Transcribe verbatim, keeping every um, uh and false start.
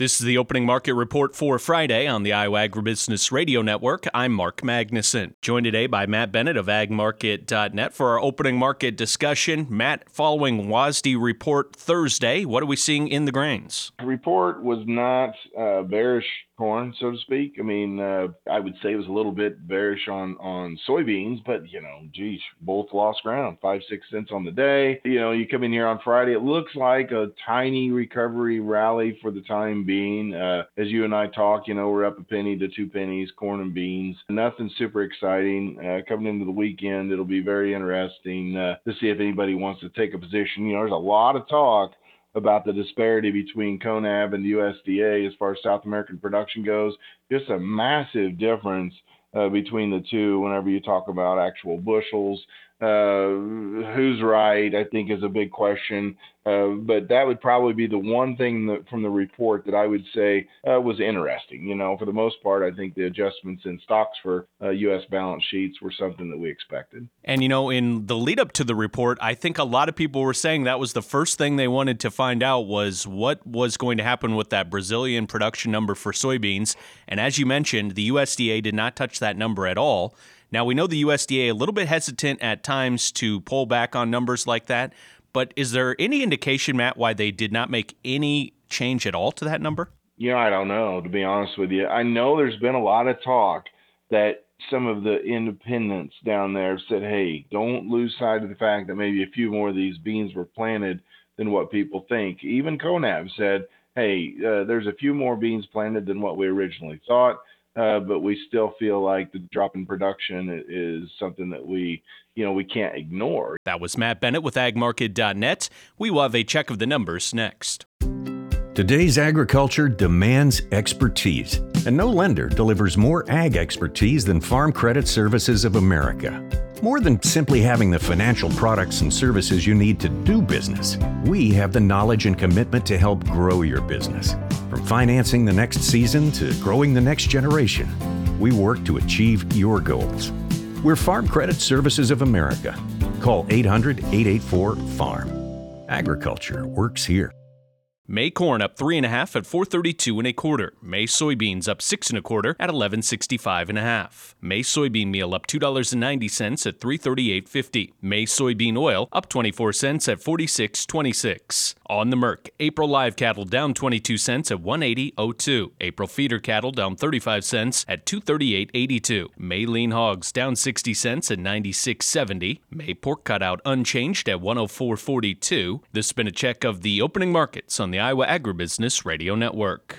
This is the opening market report for Friday on the Iowa Agribusiness Radio Network. I'm Mark Magnuson, joined today by Matt Bennett of ag market dot net for our opening market discussion. Matt, following W A S D report Thursday, what are we seeing in the grains? The report was not uh, bearish corn, so to speak. I mean, uh, I would say it was a little bit bearish on, on soybeans, but, you know, geez, both lost ground, five, six cents on the day. You know, you come in here on Friday, it looks like a tiny recovery rally for the time being. Uh, as you and I talk, you know, we're up a penny to two pennies, corn and beans. Nothing super exciting. Uh, coming into the weekend, it'll be very interesting uh, to see if anybody wants to take a position. You know, there's a lot of talk about the disparity between CONAB and the U S D A as far as South American production goes. Just a massive difference uh, between the two whenever you talk about actual bushels. Uh, who's right, I think, is a big question. Uh, but that would probably be the one thing that, from the report that I would say uh, was interesting. You know, for the most part, I think the adjustments in stocks for uh, U S balance sheets were something that we expected. And, you know, in the lead up to the report, I think a lot of people were saying that was the first thing they wanted to find out was what was going to happen with that Brazilian production number for soybeans. And as you mentioned, the U S D A did not touch that number at all. Now, we know the U S D A a little bit hesitant at times to pull back on numbers like that, but is there any indication, Matt, why they did not make any change at all to that number? You know, I don't know, to be honest with you. I know there's been a lot of talk that some of the independents down there have said, hey, don't lose sight of the fact that maybe a few more of these beans were planted than what people think. Even CONAB said, hey, uh, there's a few more beans planted than what we originally thought. Uh, but we still feel like the drop in production is something that we, you know, we can't ignore. That was Matt Bennett with ag market dot net. We will have a check of the numbers next. Today's agriculture demands expertise, and no lender delivers more ag expertise than Farm Credit Services of America. More than simply having the financial products and services you need to do business, we have the knowledge and commitment to help grow your business. From financing the next season to growing the next generation, we work to achieve your goals. We're Farm Credit Services of America. Call eight hundred, eight eight four, farm. Agriculture works here. May corn up three and a half at four thirty-two and a quarter. May soybeans up six and a quarter at eleven sixty-five and a half. May soybean meal up two dollars and ninety cents at three thirty-eight fifty. May soybean oil up twenty-four cents at forty-six twenty-six. On the Merc, April live cattle down twenty-two cents at one eighty oh two. April feeder cattle down thirty-five cents at two thirty-eight eighty-two. May lean hogs down sixty cents at ninety-six seventy. May pork cutout unchanged at one oh four forty-two. This has been a check of the opening markets on the Iowa Agribusiness Radio Network.